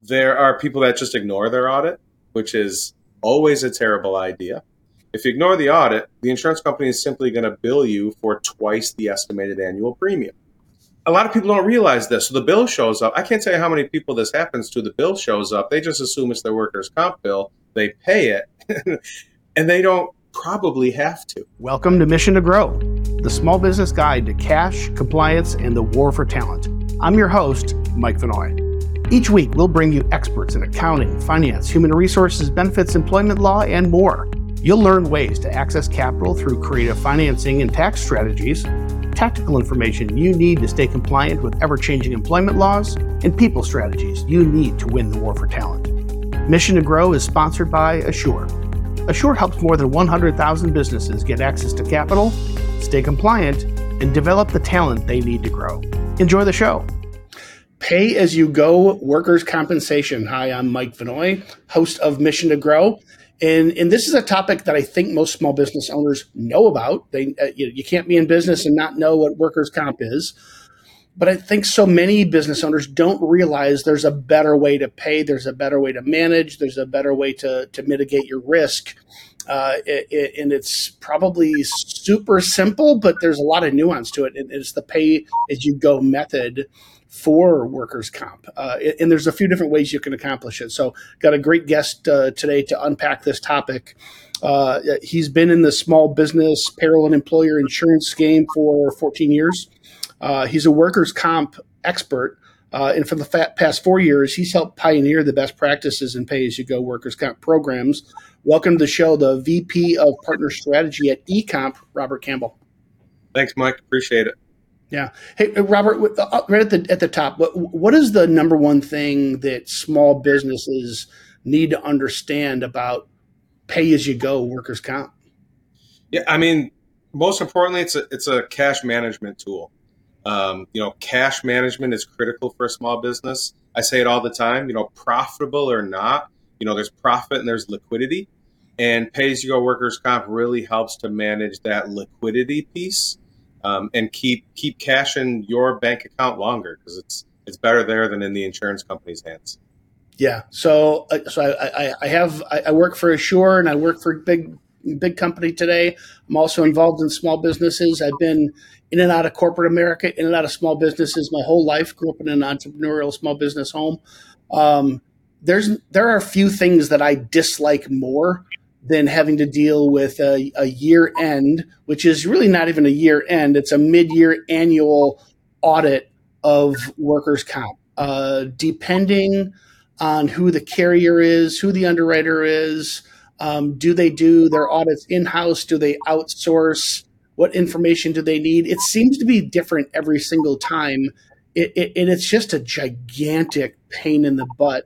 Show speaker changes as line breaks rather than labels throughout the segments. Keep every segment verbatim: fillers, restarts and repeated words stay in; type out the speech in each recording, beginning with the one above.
There are people that just ignore their audit, which is always a terrible idea. If you ignore the audit, the insurance company is simply going to bill you for twice the estimated annual premium. A lot of people don't realize this. So the bill shows up. I can't tell you how many people this happens to. The bill shows up. They just assume it's their workers' comp bill. They pay it, and they don't probably have to.
Welcome to Mission to Grow, the small business guide to cash, compliance, and the war for talent. I'm your host, Mike Vanoy. Each week, we'll bring you experts in accounting, finance, human resources, benefits, employment law, and more. You'll learn ways to access capital through creative financing and tax strategies, tactical information you need to stay compliant with ever-changing employment laws, and people strategies you need to win the war for talent. Mission to Grow is sponsored by Assure. Assure helps more than one hundred thousand businesses get access to capital, stay compliant, and develop the talent they need to grow. Enjoy the show. Pay-as-you-go workers' compensation. Hi, I'm Mike Vanoy, host of Mission to Grow. And, and this is a topic that I think most small business owners know about. They, uh, you, you can't be in business and not know what workers' comp is. But I think so many business owners don't realize there's a better way to pay, there's a better way to manage, there's a better way to, to mitigate your risk. Uh, it, it, and it's probably super simple, but there's a lot of nuance to it. And it's the pay-as-you-go method for workers' comp. Uh, and there's a few different ways you can accomplish it. So got a great guest uh, today to unpack this topic. Uh, he's been in the small business payroll and employer insurance game for fourteen years. Uh, he's a workers' comp expert. Uh, and for the fa- past four years, he's helped pioneer the best practices in pay-as-you-go workers' comp programs. Welcome to the show, the V P of Partner Strategy at eComp, Robert Campbell.
Thanks, Mike. Appreciate it.
Yeah. Hey, Robert, right at the at the top, what what is the number one thing that small businesses need to understand about pay-as-you-go workers' comp?
Yeah, I mean, most importantly, it's a it's a cash management tool. Um, you know, cash management is critical for a small business. I say it all the time. You know, profitable or not, you know, there's profit and there's liquidity, and pay-as-you-go workers' comp really helps to manage that liquidity piece. Um, and keep keep cash in your bank account longer because it's it's better there than in the insurance company's hands.
Yeah. So uh, so I, I, I have I, I work for Assure and I work for a big big company today. I'm also involved in small businesses. I've been in and out of corporate America, in and out of small businesses my whole life. Grew up in an entrepreneurial small business home. Um, there's there are a few things that I dislike more than having to deal with a, a year end, which is really not even a year end. It's a mid-year annual audit of workers' comp. Uh, depending on who the carrier is, who the underwriter is, um, do they do their audits in-house? Do they outsource? What information do they need? It seems to be different every single time. It, it, and it's just a gigantic pain in the butt.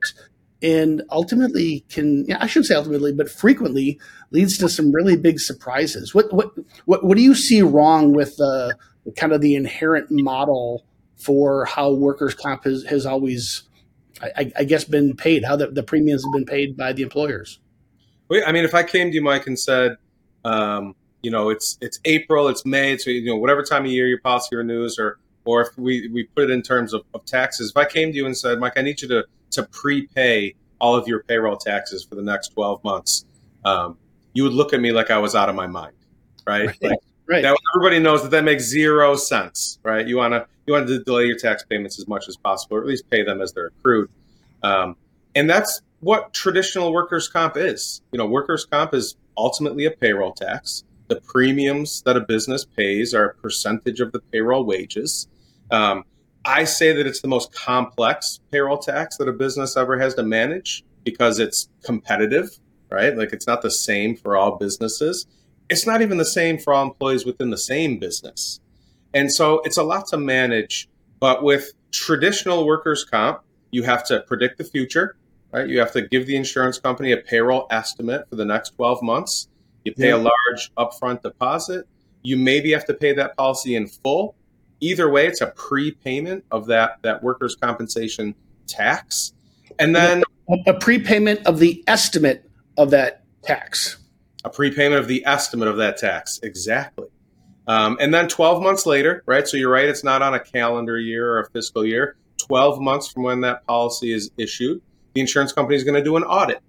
And ultimately can, yeah, I shouldn't say ultimately, but frequently leads to some really big surprises. What what what, what do you see wrong with the uh, kind of the inherent model for how workers' comp has, has always, I, I guess, been paid, how the, the premiums have been paid by the employers?
Well, I mean, if I came to you, Mike, and said, um, you know, it's it's April, it's May, it's, you know, whatever time of year your policy renews, or or if we, we put it in terms of, of taxes, if I came to you and said, Mike, I need you to to prepay all of your payroll taxes for the next twelve months, um, you would look at me like I was out of my mind, right?
Right.
Like,
right.
That, everybody knows that that makes zero sense, right? You want to you want to delay your tax payments as much as possible, or at least pay them as they're accrued. Um, and that's what traditional workers' comp is. You know, workers' comp is ultimately a payroll tax. The premiums that a business pays are a percentage of the payroll wages. Um, I say that it's the most complex payroll tax that a business ever has to manage because it's competitive, right? Like it's not the same for all businesses. It's not even the same for all employees within the same business. And so it's a lot to manage. But with traditional workers' comp, you have to predict the future, right? You have to give the insurance company a payroll estimate for the next twelve months. You pay yeah. a large upfront deposit. You maybe have to pay that policy in full. Either way, it's a prepayment of that, that workers' compensation tax. And then
a, a prepayment of the estimate of that tax.
A prepayment of the estimate of that tax. Exactly. Um, and then twelve months later, right? So you're right, it's not on a calendar year or a fiscal year. twelve months from when that policy is issued, the insurance company is going to do an audit.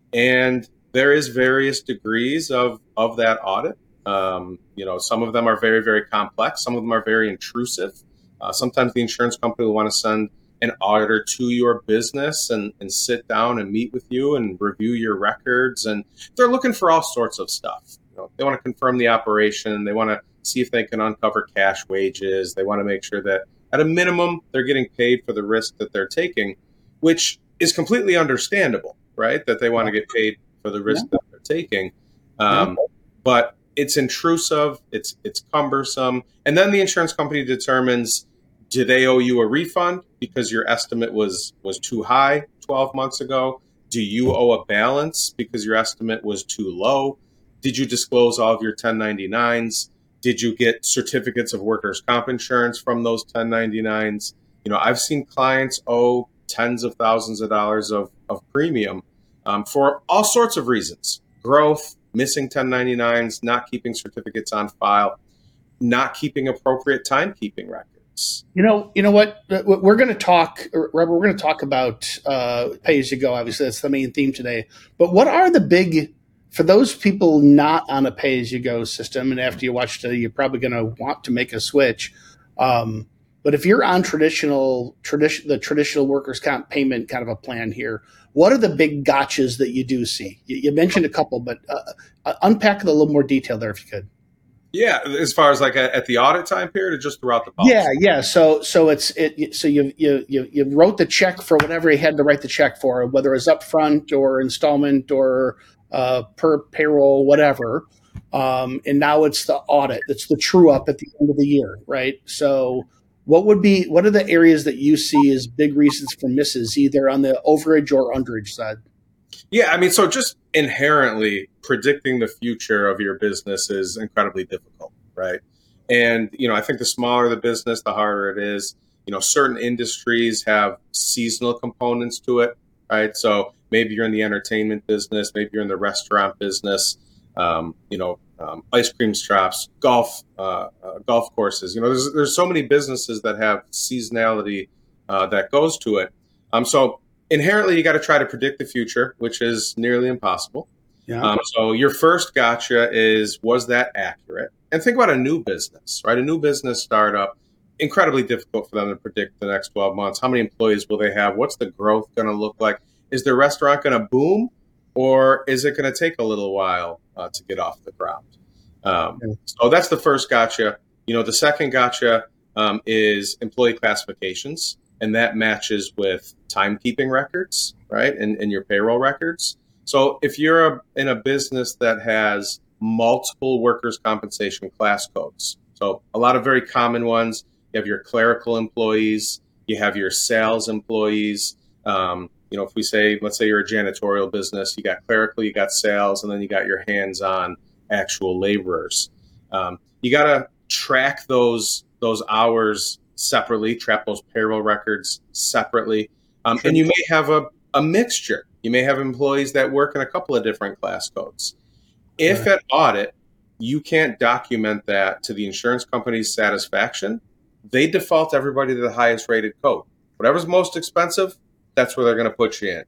And there is various degrees of, of that audit. Um, you know, some of them are very, very complex. Some of them are very intrusive. Uh, sometimes the insurance company will want to send an auditor to your business and, and sit down and meet with you and review your records. And they're looking for all sorts of stuff. You know, they want to confirm the operation. They want to see if they can uncover cash wages. They want to make sure that at a minimum, they're getting paid for the risk that they're taking, which is completely understandable, right? That they want to get paid for the risk yeah. that they're taking. Um, yeah. But it's intrusive, it's it's cumbersome. And then the insurance company determines, do they owe you a refund because your estimate was, was too high twelve months ago? Do you owe a balance because your estimate was too low? Did you disclose all of your ten ninety-nines? Did you get certificates of workers' comp insurance from those ten ninety-nines? You know, I've seen clients owe tens of thousands of dollars of, of premium um, for all sorts of reasons. Growth, missing ten ninety-nines, not keeping certificates on file, not keeping appropriate timekeeping records.
You know, you know what? We're going to talk, Robert, we're going to talk about uh, pay-as-you-go. Obviously, that's the main theme today. But what are the big, for those people not on a pay-as-you-go system, and after you watch today, you're probably going to want to make a switch. Um, but if you're on traditional, tradition, the traditional workers' comp payment kind of a plan here, what are the big gotchas that you do see? You, you mentioned a couple, but uh, unpack it a little more detail there if you could.
Yeah, as far as like a, at the audit time period, or just throughout the policy?
Yeah, yeah. So, so it's it. So you you you you wrote the check for whatever you had to write the check for, whether it's upfront or installment or uh, per payroll, whatever. Um, and now it's the audit. It's the true up at the end of the year, right? So, what would be what are the areas that you see as big reasons for misses, either on the overage or underage side?
Yeah, I mean, so just inherently predicting the future of your business is incredibly difficult, right? And, you know, I think the smaller the business, the harder it is. You know, certain industries have seasonal components to it, right? So maybe you're in the entertainment business, maybe you're in the restaurant business, um, you know, um, ice cream shops, golf, uh, uh, golf courses. You know, there's, there's so many businesses that have seasonality uh, that goes to it. Um, so inherently, you got to try to predict the future, which is nearly impossible. Yeah. Um, so your first gotcha is, was that accurate? And think about a new business, right? A new business startup, incredibly difficult for them to predict the next twelve months. How many employees will they have? What's the growth going to look like? Is their restaurant going to boom, or is it going to take a little while uh, to get off the ground? Um, yeah. So that's the first gotcha. You know, the second gotcha um, is employee classifications. And that matches with timekeeping records, right? And, and your payroll records. So if you're a, in a business that has multiple workers' compensation class codes, so a lot of very common ones, you have your clerical employees, you have your sales employees. Um, you know, if we say, let's say you're a janitorial business, you got clerical, you got sales, and then you got your hands-on actual laborers. Um, you got to track those those hours separately, track those payroll records separately. Um, and you may have a, a mixture. You may have employees that work in a couple of different class codes. If at audit, you can't document that to the insurance company's satisfaction, they default everybody to the highest rated code. Whatever's most expensive, that's where they're going to put you in.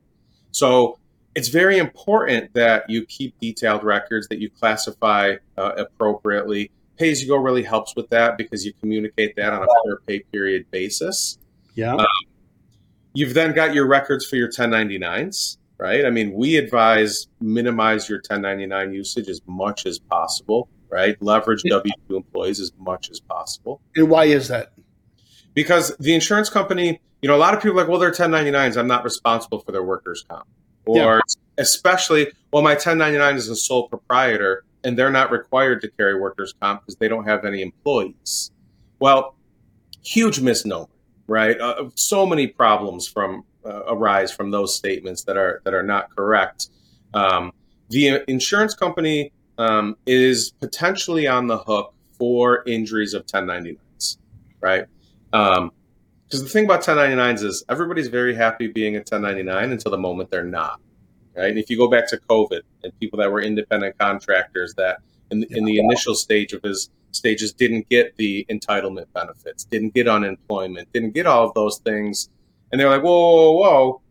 So it's very important that you keep detailed records, that you classify uh, appropriately. Pay-as-you-go really helps with that because you communicate that on a fair pay period basis. Yeah. Um, you've then got your records for your ten ninety-nines, right? I mean, we advise minimize your ten ninety-nine usage as much as possible, right? Leverage W two employees as much as possible.
And why is that?
Because the insurance company, you know, a lot of people are like, well, they're ten ninety-nines. I'm not responsible for their workers' comp. Or yeah. especially, well, my ten ninety-nine is a sole proprietor, and they're not required to carry workers' comp because they don't have any employees. Well, huge misnomer, right? Uh, so many problems from uh, arise from those statements that are that are not correct. Um, the insurance company um, is potentially on the hook for injuries of ten ninety-nines, right? Um, because the thing about ten ninety-nines is everybody's very happy being a ten ninety-nine until the moment they're not. Right? And if you go back to COVID and people that were independent contractors that in, in the initial stage of his stages didn't get the entitlement benefits, didn't get unemployment, didn't get all of those things. And they're like, whoa, whoa, whoa,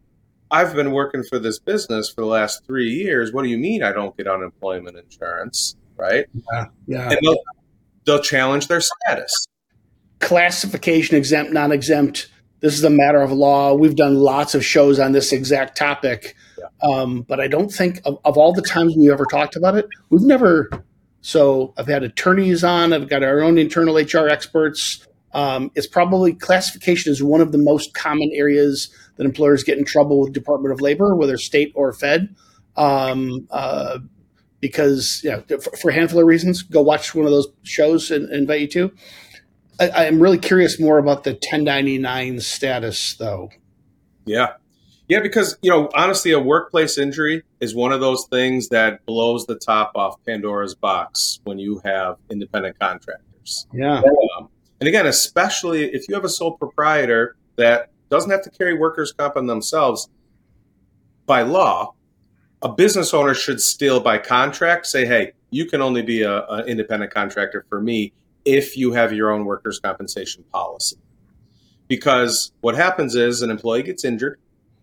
I've been working for this business for the last three years. What do you mean I don't get unemployment insurance? Right?
Yeah. Yeah.
And they'll, they'll challenge their status.
Classification, exempt, non-exempt. This is a matter of law. We've done lots of shows on this exact topic.
Yeah.
Um, but I don't think of, of all the times we ever talked about it, we've never. So I've had attorneys on. I've got our own internal H R experts. Um, it's probably classification is one of the most common areas that employers get in trouble with Department of Labor, whether state or Fed, um, uh, because you know, for, for a handful of reasons. Go watch one of those shows and, and invite you to. I, I'm really curious more about the ten ninety-nine status, though.
Yeah. Yeah, because, you know, honestly, a workplace injury is one of those things that blows the top off Pandora's box when you have independent contractors.
Yeah.
Um, and again, especially if you have a sole proprietor that doesn't have to carry workers' comp on themselves, by law, a business owner should still, by contract, say, hey, you can only be an independent contractor for me if you have your own workers' compensation policy. Because what happens is an employee gets injured,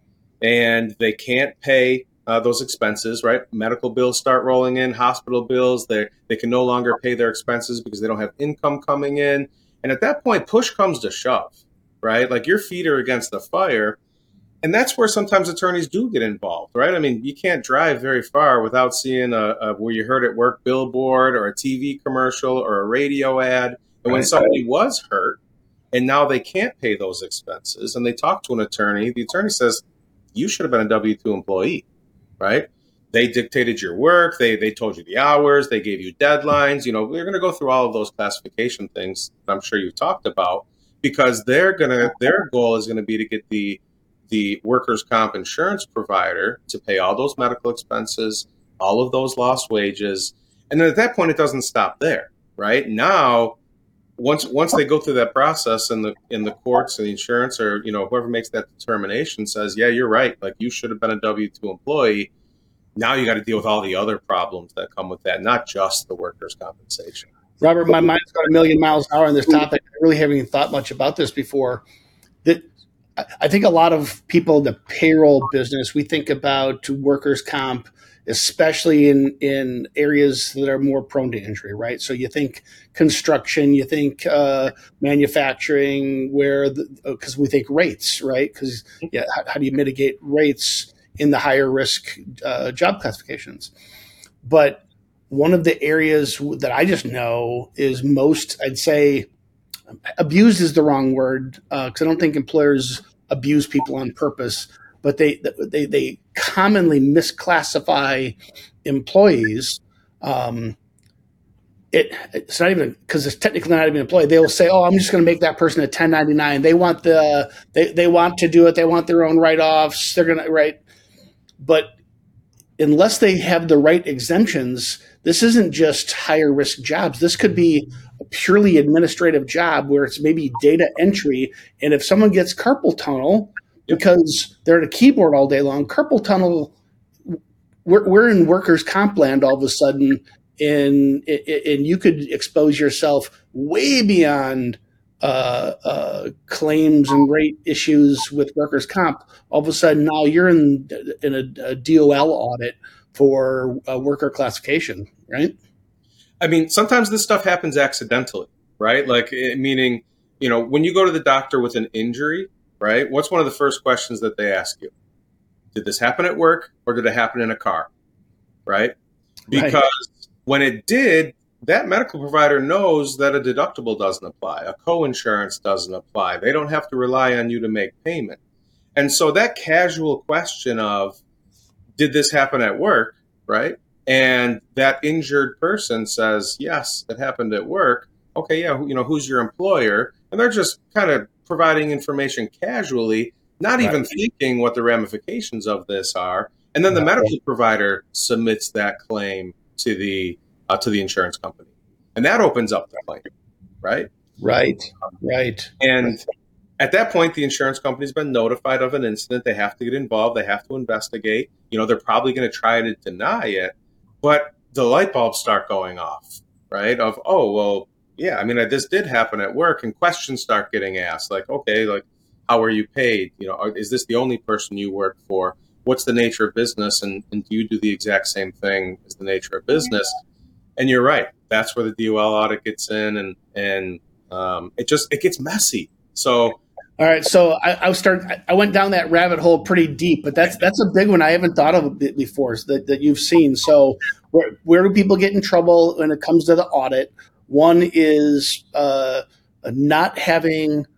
and they can't pay uh, those expenses, right? Medical bills start rolling in, hospital bills, they they can no longer pay their expenses because they don't have income coming in. And at that point, push comes to shove, right? Like your feet are against the fire. And that's where sometimes attorneys do get involved, right? I mean, you can't drive very far without seeing a, a where you heard at work billboard or a T V commercial or a radio ad. And right. When somebody was hurt and now they can't pay those expenses and they talk to an attorney, the attorney says, you should have been a W two employee, right? They dictated your work. They they told you the hours. They gave you deadlines. You know, we're going to go through all of those classification things that I'm sure you've talked about because they're going to their goal is going to be to get the the workers' comp insurance provider to pay all those medical expenses, all of those lost wages. And then at that point, it doesn't stop there, right? Now, Once once they go through that process and the in the courts and the insurance or you know whoever makes that determination says, yeah, you're right, like you should have been a W two employee. Now you got to deal with all the other problems that come with that, not just the workers' compensation.
Robert, my mind's got a million miles an hour on this topic. I really haven't even thought much about this before. That I think a lot of people in the payroll business, we think about workers' comp, especially in, in areas that are more prone to injury, right? So you think construction, you think uh, manufacturing, where because we think rates, right? Because yeah, how, how do you mitigate rates in the higher risk uh, job classifications? But one of the areas that I just know is most, I'd say, abused is the wrong word because uh, I don't think employers abuse people on purpose. But they, they they commonly misclassify employees. Um, it it's not even because it's technically not even an employee. They will say, "Oh, I'm just going to make that person a ten ninety-nine." They want the they they want to do it. They want their own write offs. They're going to write, but unless they have the right exemptions, this isn't just higher risk jobs. This could be a purely administrative job where it's maybe data entry. And if someone gets carpal tunnel because they're at a keyboard all day long, carpal tunnel, we're, we're in workers' comp land all of a sudden, and, and you could expose yourself way beyond uh, uh, claims and rate issues with workers' comp. All of a sudden now you're in, in a, a D O L audit for uh, worker classification, right?
I mean, sometimes this stuff happens accidentally, right? Like, meaning, you know, when you go to the doctor with an injury, right? What's one of the first questions that they ask you? Did this happen at work or did it happen in a car? Right? Because right. when it did, that medical provider knows that a deductible doesn't apply. A co-insurance doesn't apply. They don't have to rely on you to make payment. And so that casual question of, did this happen at work? Right? And that injured person says, yes, it happened at work. Okay, yeah, you know, who's your employer? And they're just kind of providing information casually, not even right. thinking what the ramifications of this are. And then the right. medical provider submits that claim to the uh, to the insurance company, and that opens up the claim, right?
Right, right.
And at that point, the insurance company's been notified of an incident. They have to get involved. They have to investigate. You know, they're probably going to try to deny it, but the light bulbs start going off, right? Of, oh, well, yeah, I mean, this did happen at work, and questions start getting asked, like, okay, like, how are you paid? You know, are, is this the only person you work for? What's the nature of business? And, and do you do the exact same thing as the nature of business? And you're right. That's where the D O L audit gets in, and and um, it just it gets messy. So.
All right, so I, I start. I went down that rabbit hole pretty deep, but that's that's a big one I haven't thought of a bit before that, that you've seen. So, where where do people get in trouble when it comes to the audit? One is uh, not having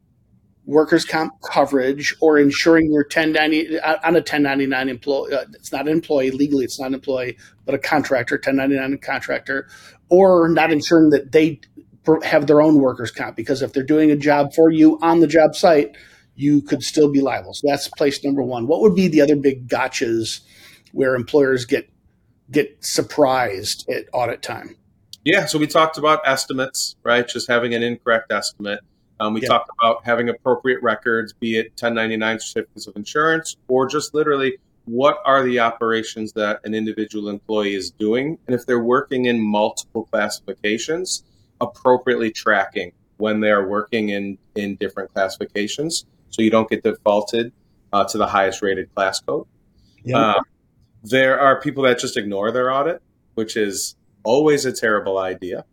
workers' comp coverage or ensuring your ten ninety on a ten ninety-nine employee. Uh, it's not an employee legally; it's not an employee, but a contractor, ten ninety-nine contractor, or not ensuring that they have their own workers' comp, because if they're doing a job for you on the job site, you could still be liable. So that's place number one. What would be the other big gotchas where employers get get surprised at audit time?
Yeah, so we talked about estimates, right? Just having an incorrect estimate. Um, we
Yeah.
talked about having appropriate records, be it ten ninety-nine certificates of insurance, or just literally what are the operations that an individual employee is doing. And if they're working in multiple classifications, appropriately tracking when they are working in, in different classifications so you don't get defaulted uh, to the highest rated class code.
Yeah.
Uh, there are people that just ignore their audit, which is always a terrible idea.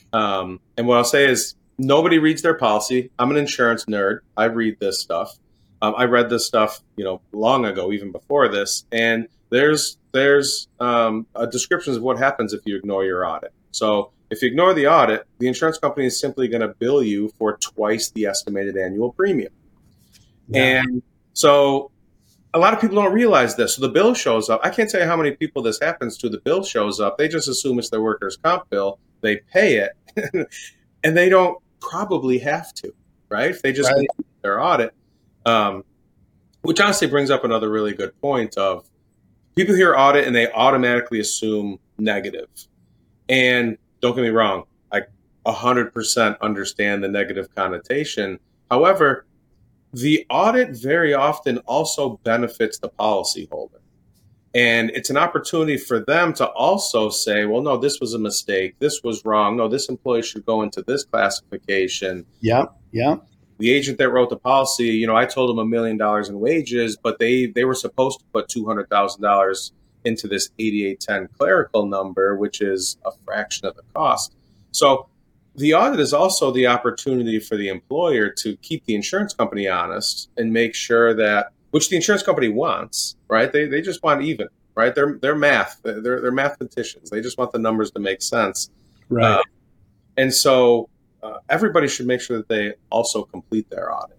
Um, and what I'll say is nobody reads their policy. I'm an insurance nerd. I read this stuff. Um, I read this stuff, you know, long ago, even before this. And there's there's um, a description of what happens if you ignore your audit. So if you ignore the audit, the insurance company is simply going to bill you for twice the estimated annual premium. Yeah. And so a lot of people don't realize this. So the bill shows up. I can't tell you how many people this happens to. The bill shows up. They just assume it's their workers' comp bill. They pay it, and they don't probably have to, right? If they just
Right.
complete their audit, um, which honestly brings up another really good point of people hear audit and they automatically assume negative. And don't get me wrong, I one hundred percent understand the negative connotation. However, the audit very often also benefits the policyholder. And it's an opportunity for them to also say, well, no, this was a mistake. This was wrong. No, this employee should go into this classification.
Yeah. Yeah.
The agent that wrote the policy, you know, I told them a million dollars in wages, but they, they were supposed to put two hundred thousand dollars into this eighty-eight ten clerical number, which is a fraction of the cost. So the audit is also the opportunity for the employer to keep the insurance company honest and make sure that, which the insurance company wants, right? They they just want even, right? They're they're math, they're they're mathematicians. They just want the numbers to make sense,
Right.
Uh, and so uh, everybody should make sure that they also complete their audit.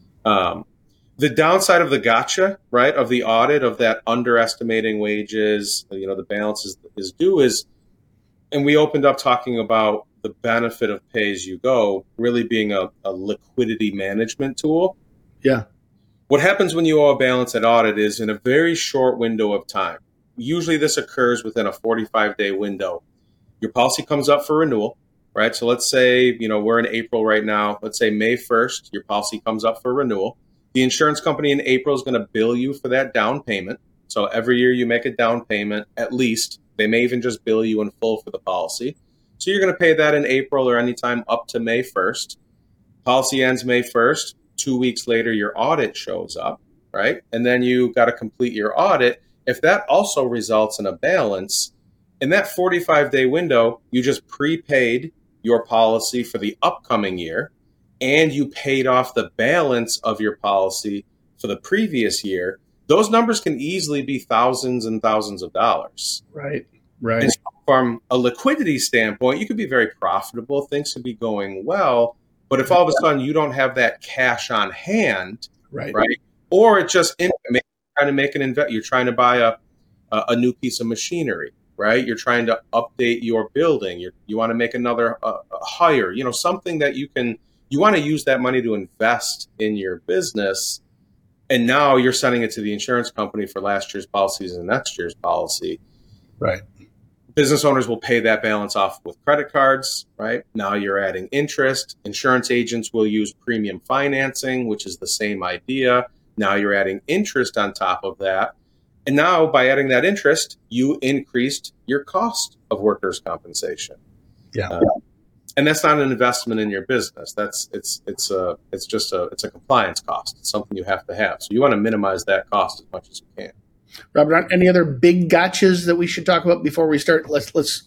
Um, The downside of the gotcha, right, of the audit, of that underestimating wages, you know, the balance is, is due is, and we opened up talking about the benefit of pay as you go really being a, a liquidity management tool.
Yeah.
What happens when you owe a balance at audit is in a very short window of time. Usually this occurs within a forty-five day window. Your policy comes up for renewal, right? So let's say, you know, we're in April right now. Let's say May first, your policy comes up for renewal. The insurance company in April is going to bill you for that down payment. So every year you make a down payment, at least. They may even just bill you in full for the policy. So you're going to pay that in April or anytime up to May first. Policy ends May first. Two weeks later, your audit shows up, right? And then you got to complete your audit. If that also results in a balance, in that forty-five day window, you just prepaid your policy for the upcoming year, and you paid off the balance of your policy for the previous year. Those numbers can easily be thousands and thousands of dollars.
Right. Right.
And so from a liquidity standpoint, you could be very profitable. Things could be going well. But if all of a sudden you don't have that cash on hand,
Right.
right? Or it just in, trying to make an invest, you're trying to buy a, a a new piece of machinery, right? You're trying to update your building. You you want to make another uh, hire, you know, something that you can. You want to use that money to invest in your business, and now you're sending it to the insurance company for last year's policies and next year's policy.
Right.
Business owners will pay that balance off with credit cards, right? Now you're adding interest. Insurance agents will use premium financing, which is the same idea. Now you're adding interest on top of that. And now by adding that interest, you increased your cost of workers' compensation.
Yeah.
Uh, and that's not an investment in your business. That's it's it's a it's just a it's a compliance cost. It's something you have to have. So you want to minimize that cost as much as you can.
Robert, any other big gotchas that we should talk about before we start? Let's let's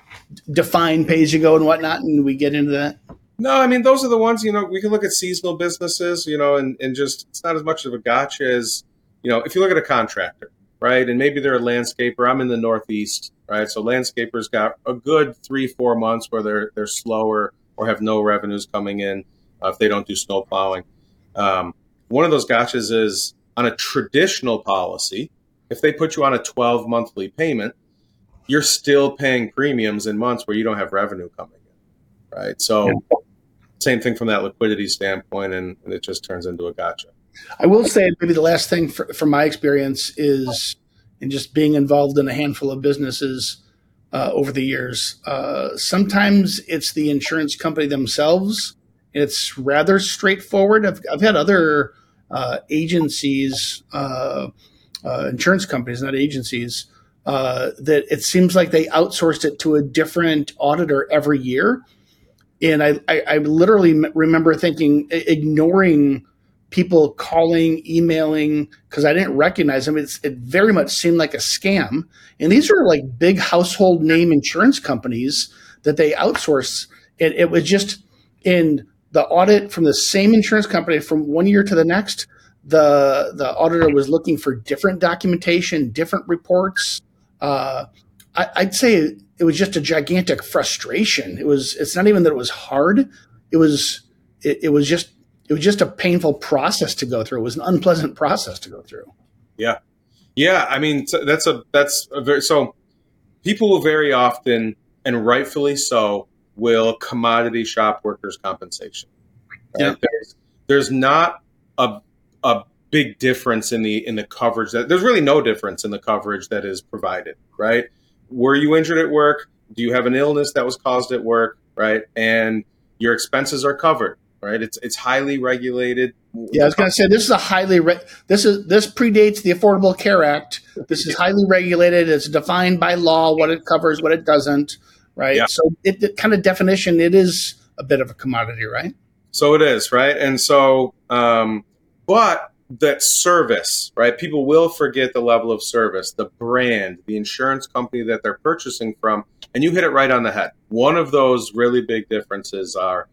define pay as you go and whatnot, and we get into that.
No, I mean, those are the ones, you know, we can look at seasonal businesses, you know, and, and just, it's not as much of a gotcha as, you know, if you look at a contractor, right? And maybe they're a landscaper. I'm in the Northeast, right? So landscapers got a good three, four months where they're, they're slower or have no revenues coming in uh, if they don't do snow plowing. Um, one of those gotchas is on a traditional policy, if they put you on a twelve monthly payment, you're still paying premiums in months where you don't have revenue coming in, right? So, yeah. Same thing from that liquidity standpoint, and, and it just turns into a gotcha.
I will say maybe the last thing for, from my experience is in just being involved in a handful of businesses uh, over the years. Uh, sometimes it's the insurance company themselves. It's rather straightforward. I've, I've had other uh, agencies, uh, uh, insurance companies, not agencies, uh, that it seems like they outsourced it to a different auditor every year. And I, I, I literally remember thinking, ignoring people calling, emailing, because I didn't recognize them. It's, it very much seemed like a scam. And these are like big household name insurance companies that they outsource. And it was just in the audit from the same insurance company from one year to the next, the, the auditor was looking for different documentation, different reports. Uh, I, I'd say it was just a gigantic frustration. It was, it's not even that it was hard. It was, it, it was just, it was just a painful process to go through. It was an unpleasant process to go through.
Yeah. Yeah. I mean, that's a, that's a very, so people will very often, and rightfully so, will commodity shop workers' compensation. Right? Yeah. There's, there's not a, a big difference in the, in the coverage that there's really no difference in the coverage that is provided, right? Were you injured at work? Do you have an illness that was caused at work? Right. And your expenses are covered. Right. It's it's highly regulated.
Yeah, I was going to say this is a highly re- this is this predates the Affordable Care Act. This is highly regulated. It's defined by law what it covers, what it doesn't. Right. Yeah. So it, it kind of definition, it is a bit of a commodity, right?
So it is. Right. And so um, but that service, right? People will forget the level of service, the brand, the insurance company that they're purchasing from. And you hit it right on the head. One of those really big differences are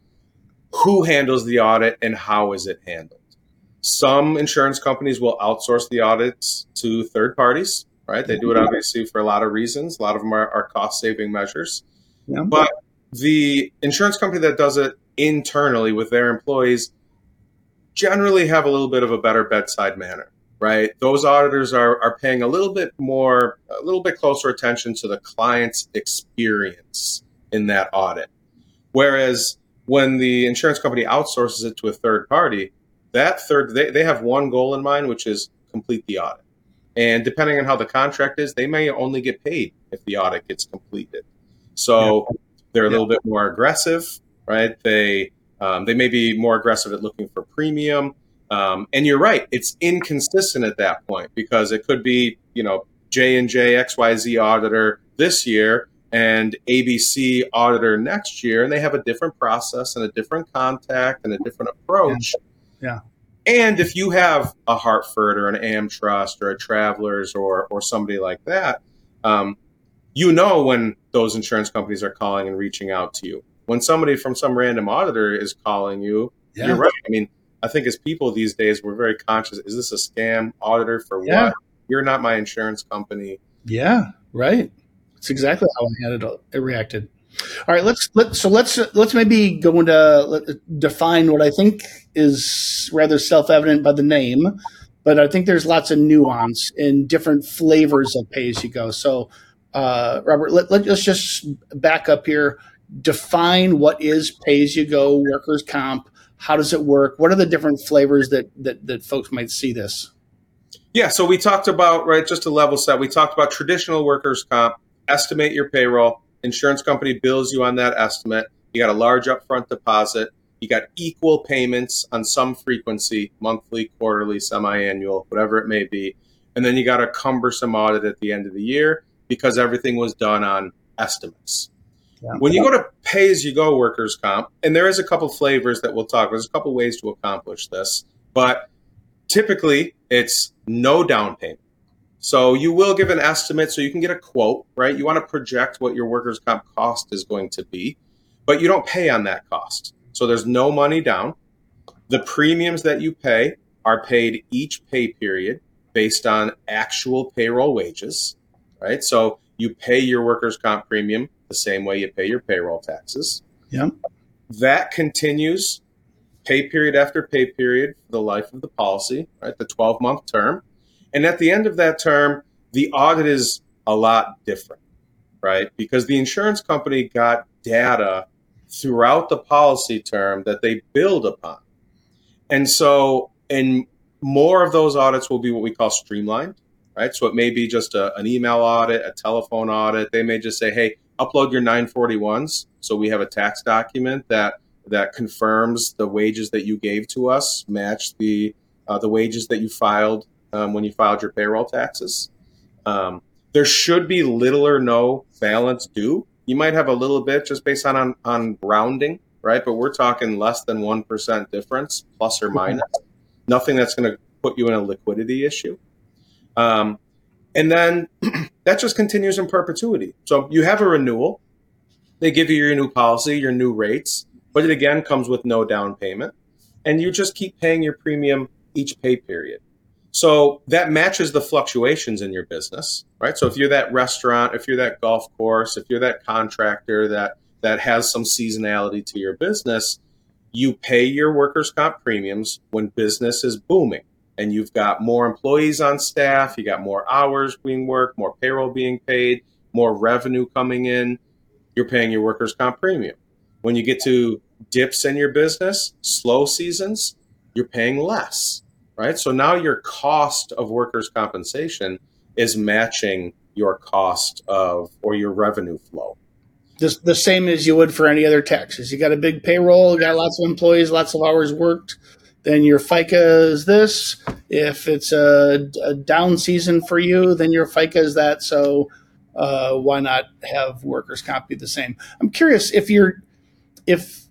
who handles the audit and how is it handled. Some insurance companies will outsource the audits to third parties, right? They do it obviously for a lot of reasons. A lot of them are, are cost-saving measures. Yeah. But the insurance company that does it internally with their employees generally have a little bit of a better bedside manner, right? Those auditors are, are paying a little bit more, a little bit closer attention to the client's experience in that audit. Whereas when the insurance company outsources it to a third party, that third, they, they have one goal in mind, which is complete the audit. And depending on how the contract is, they may only get paid if the audit gets completed. So yeah. they're a little yeah. bit more aggressive, right? They Um, they may be more aggressive at looking for premium. Um, and you're right, it's inconsistent at that point because it could be, you know, J and J X Y Z auditor this year and A B C auditor next year, and they have a different process and a different contact and a different approach.
Yeah.
And if you have a Hartford or an AmTrust or a Travelers or or somebody like that, um, you know when those insurance companies are calling and reaching out to you. When somebody from some random auditor is calling you, yeah. you're right. I mean, I think as people these days, we're very conscious. Is this a scam auditor for yeah. what? You're not my insurance company.
Yeah, right. That's exactly how I had it, it reacted. All right, let's let so let's let's maybe go into let, define what I think is rather self-evident by the name, but I think there's lots of nuance in different flavors of pay as you go. So, uh, Robert, let, let, let's just back up here. Define what is pay-as-you-go workers' comp. How does it work? What are the different flavors that, that that folks might see this?
Yeah, so we talked about, right, just to level set, we talked about traditional workers' comp, estimate your payroll, insurance company bills you on that estimate, you got a large upfront deposit, you got equal payments on some frequency, monthly, quarterly, semi-annual, whatever it may be, and then you got a cumbersome audit at the end of the year because everything was done on estimates.
Yeah.
When you go to pay-as-you-go workers' comp, and there is a couple flavors that we'll talk, there's a couple ways to accomplish this, but typically it's no down payment. So you will give an estimate so you can get a quote, right? You want to project what your workers' comp cost is going to be, but you don't pay on that cost. So there's no money down. The premiums that you pay are paid each pay period based on actual payroll wages, right? So you pay your workers' comp premium the same way you pay your payroll taxes.
Yeah.
That continues pay period after pay period for the life of the policy, right? The twelve-month term. And at the end of that term, the audit is a lot different, right? Because the insurance company got data throughout the policy term that they build upon. And so, and more of those audits will be what we call streamlined, right? So it may be just a, an email audit, a telephone audit. They may just say, hey, upload your nine forty-ones. So we have a tax document that that confirms the wages that you gave to us match the uh, the wages that you filed um, when you filed your payroll taxes. Um, there should be little or no balance due. You might have a little bit just based on on, on rounding, right? But we're talking less than one percent difference, plus or minus. Mm-hmm. Nothing that's going to put you in a liquidity issue. Um, and then that just continues in perpetuity. So you have a renewal. They give you your new policy, your new rates, but it again comes with no down payment. And you just keep paying your premium each pay period. So that matches the fluctuations in your business, right? So if you're that restaurant, if you're that golf course, if you're that contractor that, that has some seasonality to your business, you pay your workers' comp premiums when business is booming and you've got more employees on staff, you got more hours being worked, more payroll being paid, more revenue coming in, you're paying your workers' comp premium. When you get to dips in your business, slow seasons, you're paying less, right? So now your cost of workers' compensation is matching your cost of or your revenue flow.
Just the same as you would for any other taxes. You got a big payroll, you got lots of employees, lots of hours worked, then your FICA is this. If it's a, a down season for you, then your FICA is that. So uh, why not have workers' comp be the same? I'm curious if you're, if,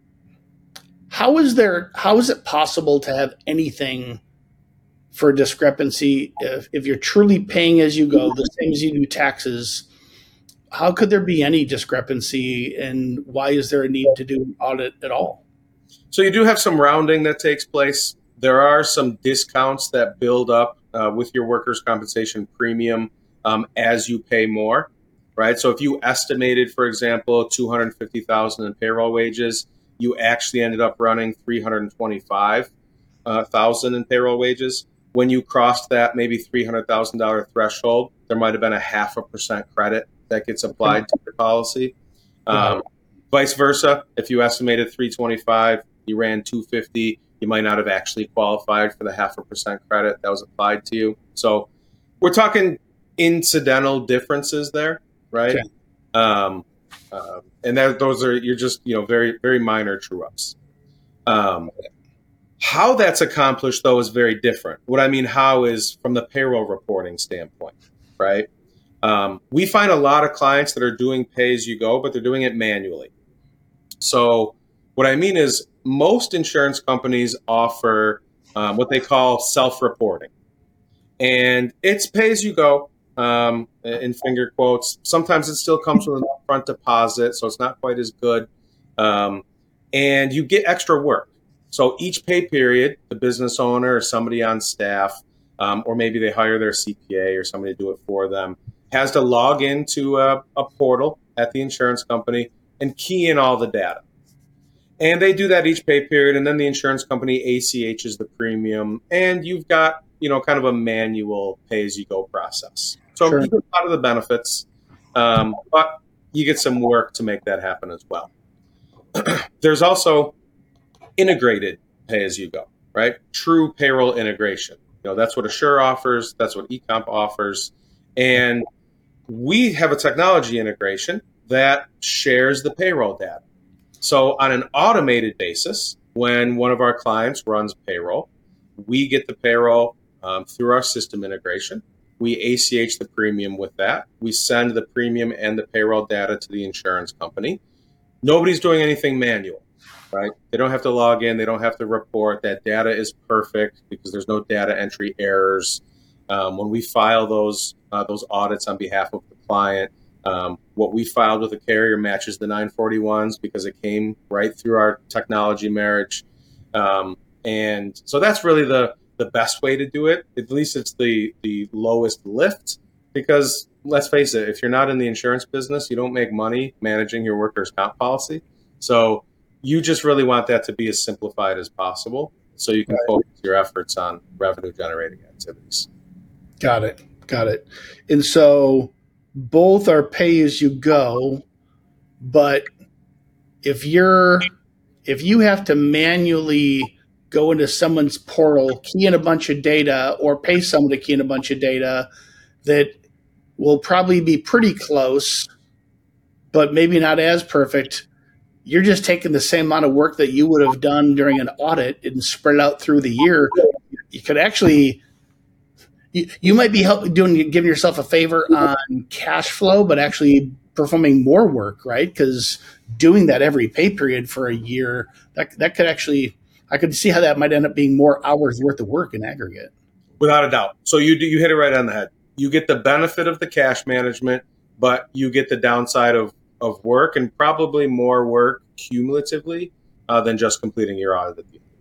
how is there, how is it possible to have anything for a discrepancy if, if you're truly paying as you go, the same as you do taxes? How could there be any discrepancy, and why is there a need to do an audit at all?
So you do have some rounding that takes place. There are some discounts that build up uh, with your workers' compensation premium um, as you pay more, right? So if you estimated, for example, two hundred fifty thousand dollars in payroll wages, you actually ended up running three hundred twenty-five thousand dollars in payroll wages. When you crossed that maybe three hundred thousand dollars threshold, there might have been a half a percent credit that gets applied to your policy. Um, vice versa, if you estimated three twenty-five, you ran two fifty, you might not have actually qualified for the half a percent credit that was applied to you. So we're talking incidental differences there, right? Okay. Um, uh, and that, those are, you're just, you know, very, very minor true-ups. Um, how that's accomplished, though, is very different. What I mean how is from the payroll reporting standpoint, right? Um, we find a lot of clients that are doing pay-as-you-go, but they're doing it manually. So what I mean is most insurance companies offer um, what they call self-reporting. And it's pay-as-you-go, um, in finger quotes. Sometimes it still comes with an upfront deposit, so it's not quite as good. Um, and you get extra work. So each pay period, the business owner or somebody on staff, um, or maybe they hire their C P A or somebody to do it for them, has to log into a, a portal at the insurance company and key in all the data. And they do that each pay period, and then the insurance company A C H's the premium, and you've got, you know, kind of a manual pay-as-you-go process. So sure. You get a lot of the benefits, um, but you get some work to make that happen as well. There's also integrated pay-as-you-go, right? True payroll integration. You know, that's what Assure offers. That's what eComp offers. And we have a technology integration that shares the payroll data. So on an automated basis, when one of our clients runs payroll, we get the payroll um, through our system integration. We A C H the premium with that. We send the premium and the payroll data to the insurance company. Nobody's doing anything manual, right? They don't have to log in. They don't have to report. That data is perfect because there's no data entry errors. Um, when we file those uh, those audits on behalf of the client, um, what we filed with the carrier matches the nine forty-ones because it came right through our technology marriage. Um, and so that's really the, the best way to do it. At least it's the, the lowest lift because let's face it, if you're not in the insurance business, you don't make money managing your workers' comp policy. So you just really want that to be as simplified as possible so you can right. focus your efforts on revenue generating activities.
Got it. Got it. And so both are pay as you go, but if you're, if you have to manually go into someone's portal, key in a bunch of data or pay someone to key in a bunch of data that will probably be pretty close, but maybe not as perfect, you're just taking the same amount of work that you would have done during an audit and spread it out through the year. You could actually, you, you might be help, doing giving yourself a favor on cash flow, but actually performing more work, right? Because doing that every pay period for a year, that that could actually, I could see how that might end up being more hours worth of work in aggregate.
Without a doubt. So you do, you hit it right on the head. You get the benefit of the cash management, but you get the downside of, of work and probably more work cumulatively uh, than just completing your audit at the end.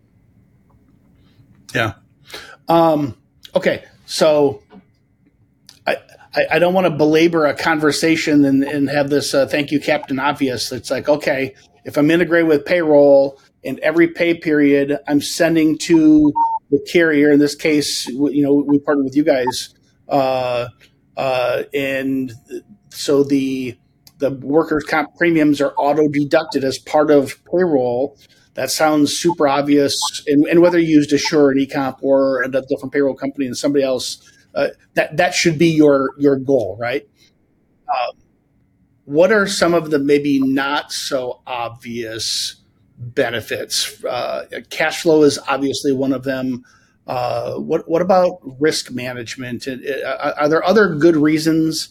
Yeah. Um, okay. So I, I, I don't want to belabor a conversation and, and have this uh, thank you, Captain Obvious. It's like, okay, if I'm integrated with payroll and every pay period I'm sending to the carrier, in this case, you know, we partner with you guys. Uh, uh, and so the, the workers' comp premiums are auto deducted as part of payroll. That sounds super obvious. And, and whether you used Assure and eComp or a different payroll company and somebody else, uh, that, that should be your, your goal, right? Uh, what are some of the maybe not so obvious benefits? Uh, cash flow is obviously one of them. Uh, what, what about risk management? Are, are there other good reasons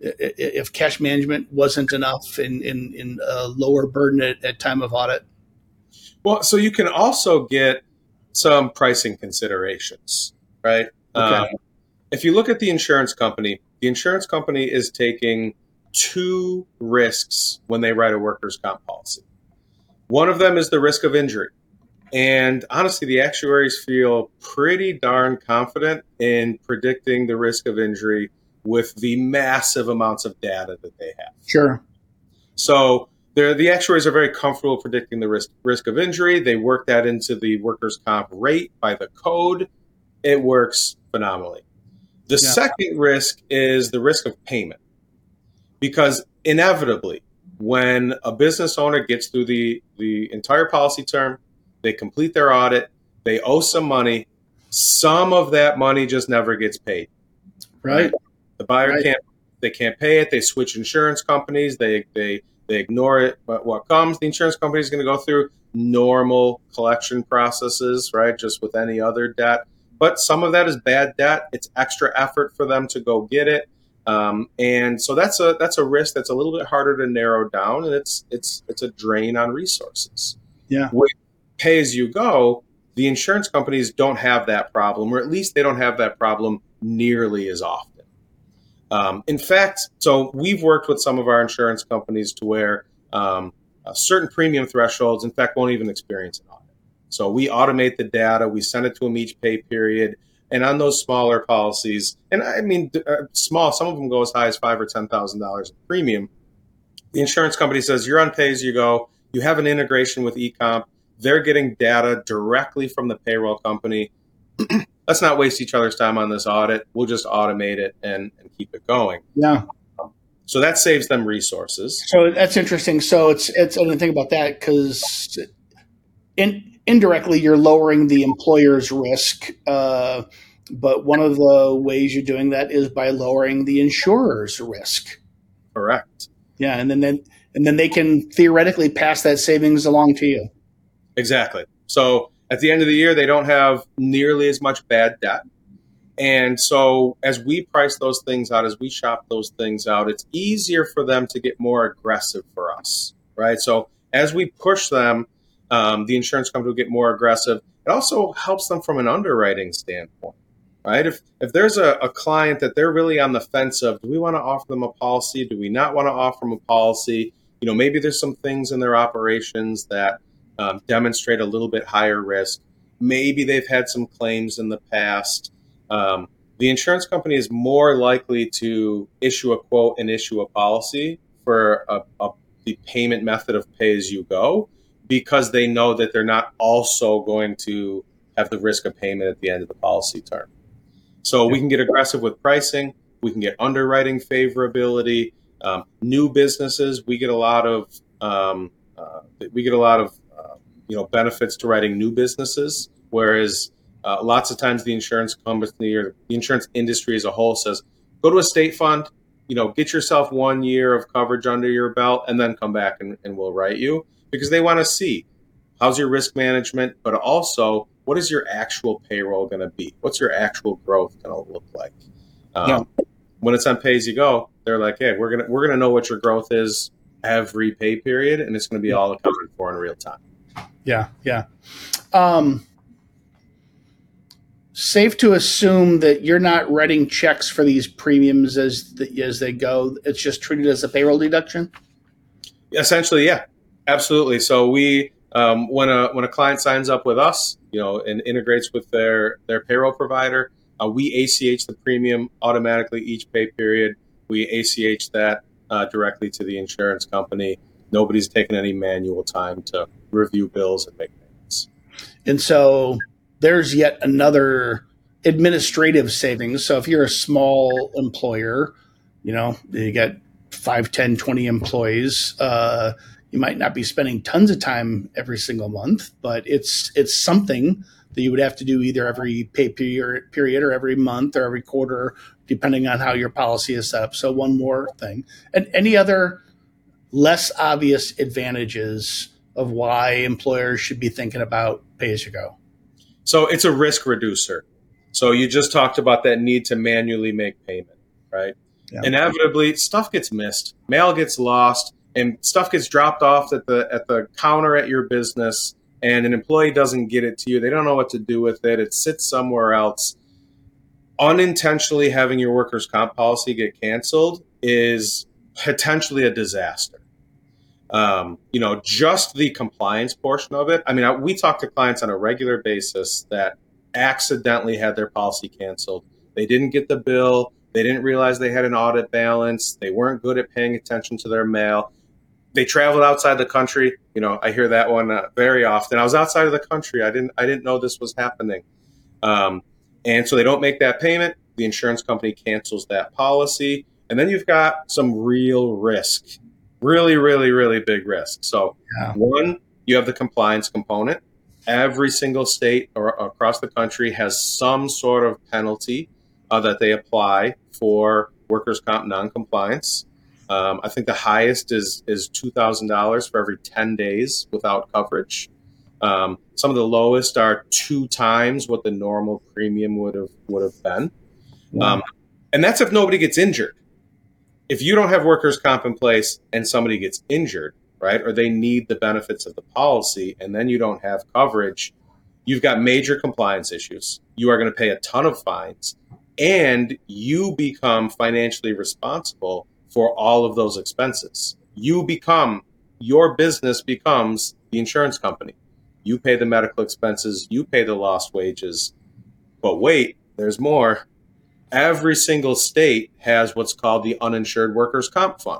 if cash management wasn't enough in, in, in a lower burden at, at time of audit?
Well, so you can also get some pricing considerations, right? Okay. Um, if you look at the insurance company, the insurance company is taking two risks when they write a workers' comp policy. One of them is the risk of injury. And honestly, the actuaries feel pretty darn confident in predicting the risk of injury with the massive amounts of data that they have.
Sure.
So the actuaries are very comfortable predicting the risk, risk of injury. They work that into the workers' comp rate by the code. It works phenomenally. The yeah. second risk is the risk of payment. Because inevitably, when a business owner gets through the, the entire policy term, they complete their audit, they owe some money, some of that money just never gets paid.
Right.
The buyer
right.
can't, they can't pay it. They switch insurance companies. They, they, They ignore it, but what comes, the insurance company is going to go through normal collection processes, right? Just with any other debt. But some of that is bad debt. It's extra effort for them to go get it. Um, and so that's a that's a risk that's a little bit harder to narrow down, and it's it's it's a drain on resources.
Yeah.
With pay as you go, the insurance companies don't have that problem, or at least they don't have that problem nearly as often. Um, in fact, so we've worked with some of our insurance companies to where um, uh, certain premium thresholds, in fact, won't even experience an audit. So we automate the data, we send it to them each pay period, and on those smaller policies, and I mean uh, small, some of them go as high as five or ten thousand dollars in premium. The insurance company says you're on pay as you go. You have an integration with eComp. They're getting data directly from the payroll company. Let's not waste each other's time on this audit. We'll just automate it and, and keep it going.
Yeah.
So that saves them resources.
So that's interesting. So it's it's I didn't think about that because in, indirectly you're lowering the employer's risk. Uh, but one of the ways you're doing that is by lowering the insurer's risk.
Correct.
Yeah, and then, then and then they can theoretically pass that savings along to you.
Exactly. So at the end of the year, they don't have nearly as much bad debt. And so as we price those things out, as we shop those things out, it's easier for them to get more aggressive for us, right? So as we push them, um, the insurance company will get more aggressive. It also helps them from an underwriting standpoint, right? If if there's a, a client that they're really on the fence of, do we want to offer them a policy? Do we not want to offer them a policy? You know, maybe there's some things in their operations that um, demonstrate a little bit higher risk. Maybe they've had some claims in the past. Um, the insurance company is more likely to issue a quote and issue a policy for a, a, the payment method of pay as you go, because they know that they're not also going to have the risk of payment at the end of the policy term. So we can get aggressive with pricing. We can get underwriting favorability. Um, new businesses, we get a lot of um, uh, we get a lot of uh, you know benefits to writing new businesses, whereas uh, lots of times the insurance company or the insurance industry as a whole says, go to a state fund, you know, get yourself one year of coverage under your belt, and then come back and, and we'll write you, because they want to see how's your risk management, but also what is your actual payroll going to be? What's your actual growth going to look like? Um, yeah. When it's on pay as you go, they're like, hey, we're gonna we're gonna know what your growth is every pay period, and it's going to be all accounted for in real time.
Yeah, yeah. Um, safe to assume that you're not writing checks for these premiums as the, as they go. It's just treated as a payroll deduction.
Essentially, yeah, absolutely. So we um, when a when a client signs up with us, you know, and integrates with their their payroll provider, uh, we A C H the premium automatically each pay period. We A C H that uh, directly to the insurance company. Nobody's taken any manual time to review bills and make payments.
And so there's yet another administrative savings. So if you're a small employer, you know, you got five, ten, twenty employees, uh, you might not be spending tons of time every single month, but it's it's something that you would have to do either every pay period, period or every month or every quarter, depending on how your policy is set up. So one more thing. And any other less obvious advantages of why employers should be thinking about pay-as-you-go?
So it's a risk reducer. So you just talked about that need to manually make payment, right? Yeah. Inevitably, stuff gets missed, mail gets lost, and stuff gets dropped off at the at the counter at your business, and an employee doesn't get it to you. They don't know what to do with it. It sits somewhere else. Unintentionally having your workers' comp policy get canceled is potentially a disaster. Um, you know, just the compliance portion of it. I mean, I, we talk to clients on a regular basis that accidentally had their policy canceled. They didn't get the bill. They didn't realize they had an audit balance. They weren't good at paying attention to their mail. They traveled outside the country. You know, I hear that one uh, very often. I was outside of the country. I didn't, I didn't know this was happening. Um, and so they don't make that payment. The insurance company cancels that policy. And then you've got some real risk, really, really, really big risk. So yeah. One, you have the compliance component. Every single state or across the country has some sort of penalty uh, that they apply for workers' comp non-compliance. Um, I think the highest is is two thousand dollars for every ten days without coverage. Um, some of the lowest are two times what the normal premium would have would have been. Wow. Um, and that's if nobody gets injured. If you don't have workers' comp in place and somebody gets injured, right, or they need the benefits of the policy and then you don't have coverage, you've got major compliance issues. You are going to pay a ton of fines, and you become financially responsible for all of those expenses. You become, your business becomes the insurance company. You pay the medical expenses, you pay the lost wages. But wait, there's more. Every single state has what's called the uninsured workers' comp fund.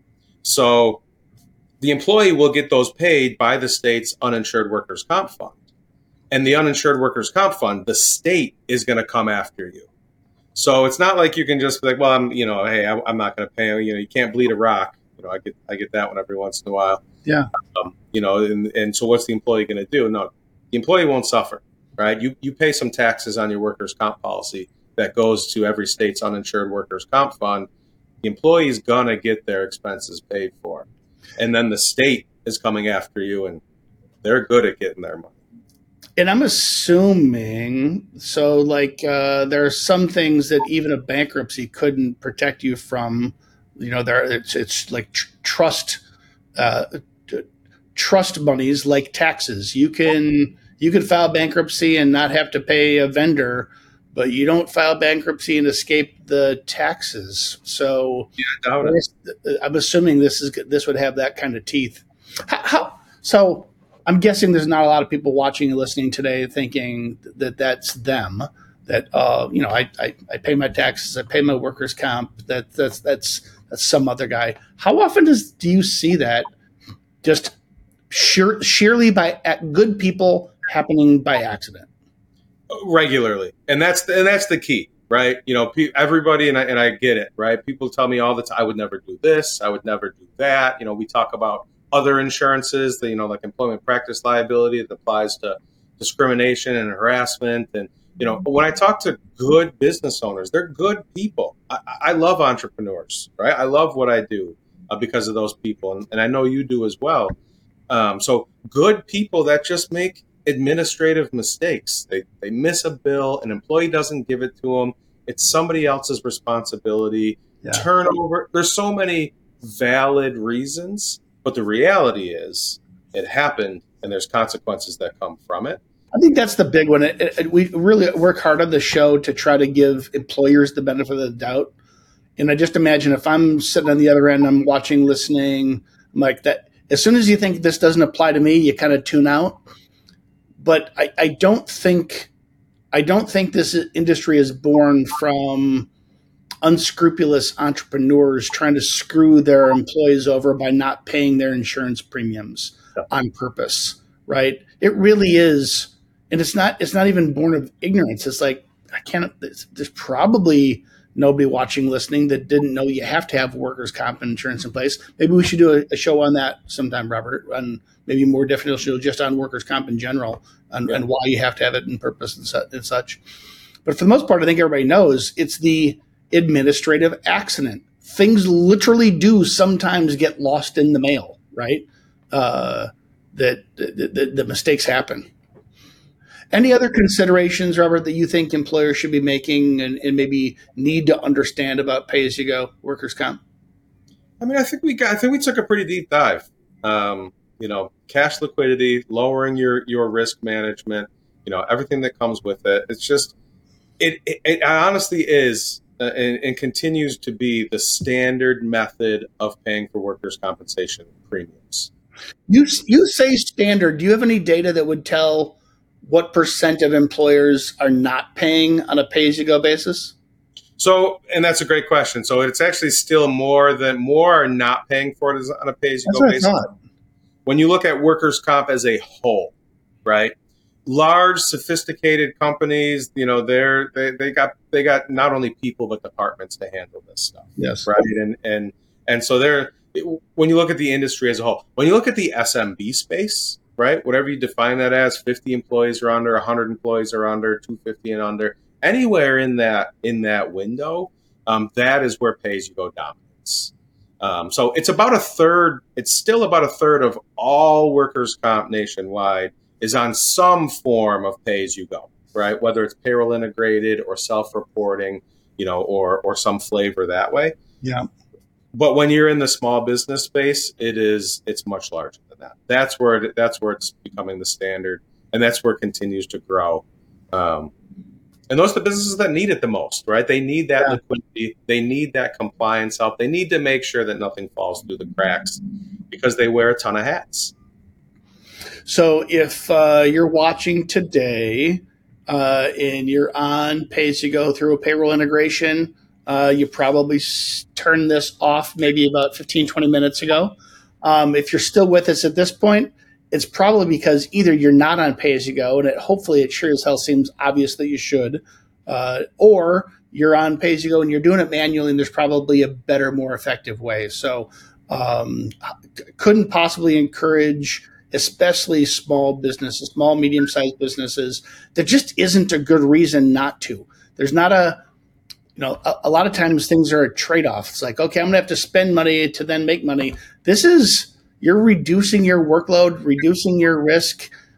So the employee will get those paid by the state's uninsured workers' comp fund. And the uninsured workers' comp fund, the state is going to come after you. So it's not like you can just be like, well, I'm, you know, hey, I'm not going to pay. You know, you can't bleed a rock. You know, I get, I get that one every once in a while.
Yeah.
Um, you know, and, and so what's the employee going to do? No, the employee won't suffer, right? You, you pay some taxes on your workers' comp policy that goes to every state's uninsured workers' comp fund. The employee is going to get their expenses paid for. And then the state is coming after you, and they're good at getting their money.
And I'm assuming, so like uh, there are some things that even a bankruptcy couldn't protect you from. You know, there it's it's like tr- trust uh, t- trust monies like taxes. You can you can file bankruptcy and not have to pay a vendor, but you don't file bankruptcy and escape the taxes. So
Yeah, I doubt it.
I'm assuming this is this would have that kind of teeth. How, how so? I'm guessing there's not a lot of people watching and listening today thinking that that's them. That uh, you know, I, I, I pay my taxes, I pay my workers' comp. That that's that's that's some other guy. How often does do you see that just sheer, sheerly by at good people happening by accident?
Regularly, and that's the, and that's the key, right? You know, pe- everybody, and I and I get it, right? People tell me all the time, I would never do this, I would never do that. You know, we talk about other insurances, that, you know, like employment practice liability that applies to discrimination and harassment. And, you know, when I talk to good business owners, they're good people. I, I love entrepreneurs, right? I love what I do uh, because of those people. And, and I know you do as well. Um, so good people that just make administrative mistakes. They, they miss a bill, an employee doesn't give it to them. It's somebody else's responsibility.
Yeah.
Turnover. There's so many valid reasons. But the reality is it happened and there's consequences that come from it.
I think that's the big one. It, it, we really work hard on the show to try to give employers the benefit of the doubt. And I just imagine if I'm sitting on the other end, I'm watching, listening, I'm like that. As soon as you think this doesn't apply to me, you kind of tune out. But I, I don't think I don't think this industry is born from unscrupulous entrepreneurs trying to screw their employees over by not paying their insurance premiums on purpose, right? It really is, and it's not. It's not even born of ignorance. It's like I can't. There's probably nobody watching, listening that didn't know you have to have workers' comp insurance in place. Maybe we should do a, a show on that sometime, Robert, on maybe a more definitional show just on workers' comp in general and, yeah. and why you have to have it in purpose and, su- and such. But for the most part, I think everybody knows it's the administrative accident. Things literally do sometimes get lost in the mail, right? Uh, that the, the, the mistakes happen. Any other considerations, Robert, that you think employers should be making and, and maybe need to understand about pay-as-you-go workers' comp?
I mean, I think we got. I think we took a pretty deep dive. Um, you know, cash liquidity, lowering your your risk management. You know, everything that comes with it. It's just, it it, it honestly is. Uh, and, and continues to be the standard method of paying for workers' compensation premiums.
You you say standard. Do you have any data that would tell what percent of employers are not paying on a pay-as-you-go basis?
So, and that's a great question. So it's actually still more than more are not paying for it on a pay-as-you-go basis. When you look at workers' comp as a whole, right? Large, sophisticated companies, you know, they're they, they got they got not only people but departments to handle this stuff.
Yes,
right. And and and so they're when you look at the industry as a whole, when you look at the S M B space, right, whatever you define that as, fifty employees or under, one hundred employees or under, two hundred fifty and under, anywhere in that in that window, um, that is where pay-as-you-go dominates. Um, so it's about a third. It's still about a third of all workers' comp nationwide is on some form of pay-as-you-go, right? Whether it's payroll integrated or self-reporting, you know, or or some flavor that way.
Yeah.
But when you're in the small business space, it is it's much larger than that. That's where it, that's where it's becoming the standard, and that's where it continues to grow. Um, and those are the businesses that need it the most, right? They need that yeah. liquidity, they need that compliance help, they need to make sure that nothing falls through the cracks because they wear a ton of hats.
So if uh, you're watching today uh, and you're on pay-as-you-go through a payroll integration, uh, you probably s- turned this off maybe about fifteen, twenty minutes ago. Um, if you're still with us at this point, it's probably because either you're not on pay-as-you-go, and it, hopefully it sure as hell seems obvious that you should, uh, or you're on pay-as-you-go and you're doing it manually, and there's probably a better, more effective way. So um, couldn't possibly encourage especially small businesses, small, medium-sized businesses. There just isn't a good reason not to. There's not a, you know, a, a lot of times things are a trade-off. It's like, okay, I'm going to have to spend money to then make money. This is, you're reducing your workload, reducing your risk.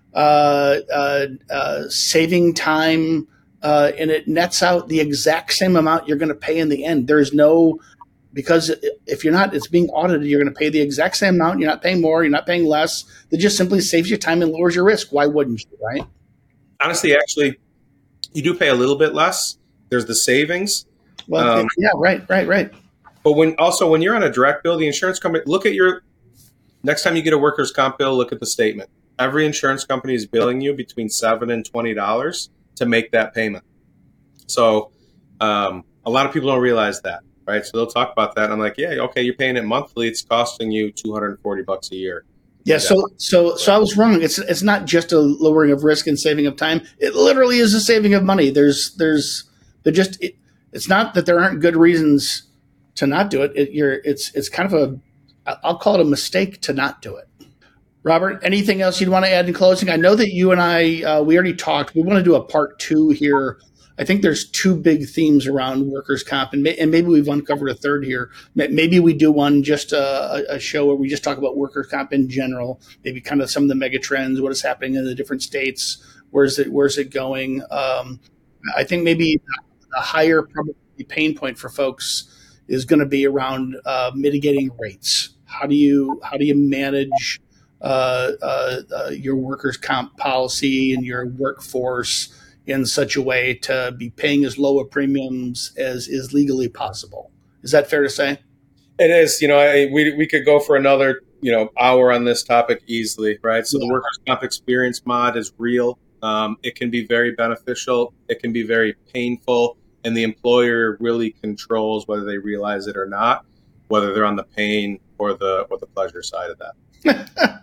uh, uh, uh, saving time, uh, and it nets out the exact same amount you're going to pay in the end. There's no, because if you're not, it's being audited, you're going to pay the exact same amount. You're not paying more. You're not paying less. It just simply saves you time and lowers your risk. Why wouldn't you, right?
Honestly, actually, you do pay a little bit less. There's the savings.
Well, um, yeah, right, right, right.
But when also when you're on a direct bill, the insurance company, look at your, next time you get a workers' comp bill, look at the statement. Every insurance company is billing you between seven and twenty dollars to make that payment. So um, a lot of people don't realize that, right? So they'll talk about that. And I'm like, yeah, okay, you're paying it monthly. It's costing you two hundred forty bucks a year.
Yeah, so so so I was wrong. It's it's not just a lowering of risk and saving of time. It literally is a saving of money. There's there's they're just it, it's not that there aren't good reasons to not do it. it. You're it's it's kind of a I'll call it a mistake to not do it. Robert, anything else you'd want to add in closing? I know that you and I uh, we already talked. We want to do a part two here. I think there's two big themes around workers' comp, and, may, and maybe we've uncovered a third here. Maybe we do one, just a, a show where we just talk about workers' comp in general, maybe kind of some of the mega trends, what is happening in the different states, where's it, where's it going? Um, I think maybe a higher probably pain point for folks is going to be around uh, mitigating rates. How do you how do you manage uh, uh, uh, your workers' comp policy and your workforce in such a way to be paying as low a premiums as is legally possible? Is that fair to say?
It is. You know, I, we we could go for another, you know, hour on this topic easily, right? So yeah. The workers' comp experience mod is real. Um, it can be very beneficial. It can be very painful, and the employer really controls whether they realize it or not, whether they're on the pain or the or the pleasure side of that.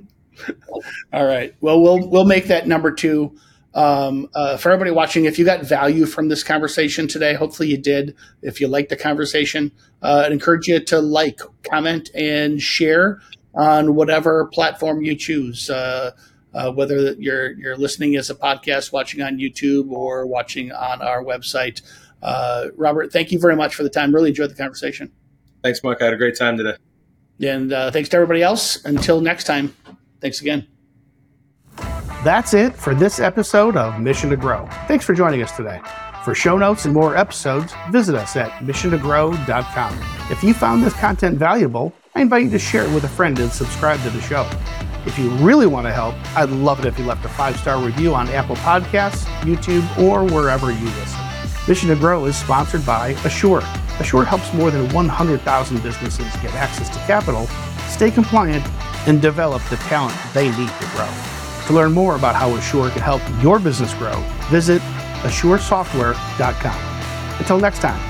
All right. Well, we'll we'll make that number two. Um, uh, for everybody watching, if you got value from this conversation today, hopefully you did. If you liked the conversation, uh, I'd encourage you to like, comment, and share on whatever platform you choose. Uh, uh, whether you're you're listening as a podcast, watching on YouTube, or watching on our website. Uh, Robert, thank you very much for the time. Really enjoyed the conversation.
Thanks, Mark. I had a great time today.
And uh, thanks to everybody else. Until next time, thanks again. That's it for this episode of Mission to Grow. Thanks for joining us today. For show notes and more episodes, visit us at mission to grow dot com. If you found this content valuable, I invite you to share it with a friend and subscribe to the show. If you really want to help, I'd love it if you left a five-star review on Apple Podcasts, YouTube, or wherever you listen. Mission to Grow is sponsored by Assure. Assure helps more than one hundred thousand businesses get access to capital, stay compliant, and develop the talent they need to grow. To learn more about how Assure can help your business grow, visit assure software dot com. Until next time.